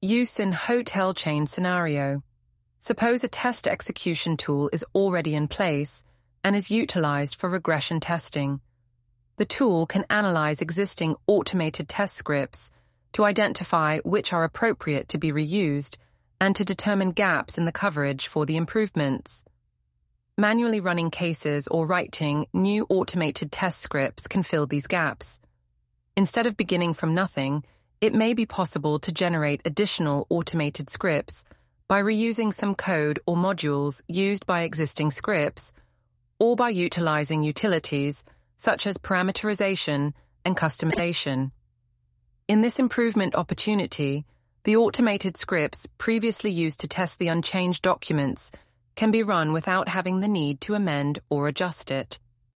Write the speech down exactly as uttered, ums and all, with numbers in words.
Use in hotel chain scenario. Suppose a test execution tool is already in place and is utilized for regression testing. The tool can analyze existing automated test scripts to identify which are appropriate to be reused and to determine gaps in the coverage for the improvements. Manually running cases or writing new automated test scripts can fill these gaps. Instead of beginning from nothing, it may be possible to generate additional automated scripts by reusing some code or modules used by existing scripts, or by utilizing utilities such as parameterization and customization. In this improvement opportunity, the automated scripts previously used to test the unchanged documents can be run without having the need to amend or adjust it.